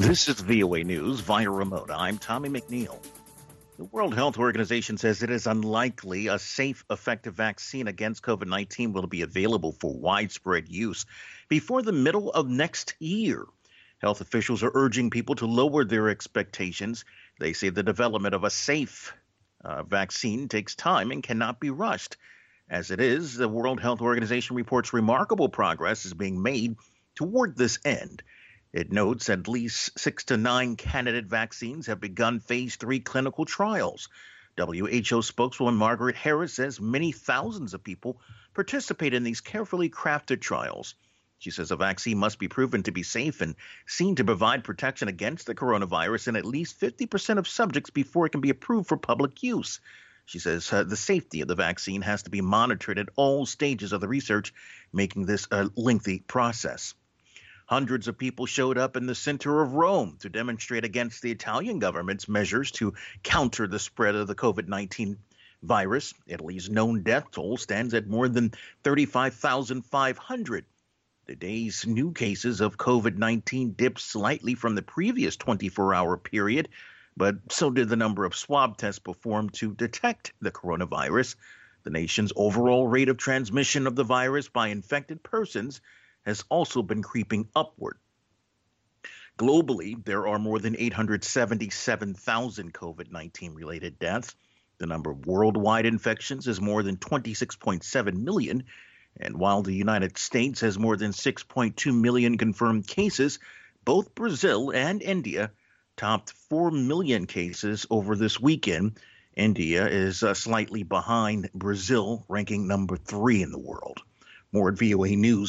This is VOA News via remote. I'm Tommy McNeil. The World Health Organization says it is unlikely a safe, effective vaccine against COVID-19 will be available for widespread use before the middle of next year. Health officials are urging people to lower their expectations. They say the development of a safe vaccine takes time and cannot be rushed. As it is, the World Health Organization reports remarkable progress is being made toward this end. It notes at least 6 to 9 candidate vaccines have begun phase 3 clinical trials. WHO spokeswoman Margaret Harris says many thousands of people participate in these carefully crafted trials. She says a vaccine must be proven to be safe and seen to provide protection against the coronavirus in at least 50% of subjects before it can be approved for public use. She says the safety of the vaccine has to be monitored at all stages of the research, making this a lengthy process. Hundreds of people showed up in the center of Rome to demonstrate against the Italian government's measures to counter the spread of the COVID-19 virus. Italy's known death toll stands at more than 35,500. The day's new cases of COVID-19 dipped slightly from the previous 24-hour period, but so did the number of swab tests performed to detect the coronavirus. The nation's overall rate of transmission of the virus by infected persons has also been creeping upward. Globally, there are more than 877,000 COVID-19 related deaths. The number of worldwide infections is more than 26.7 million. And while the United States has more than 6.2 million confirmed cases, both Brazil and India topped 4 million cases over this weekend. India is slightly behind Brazil, ranking number 3 in the world. More at VOA News.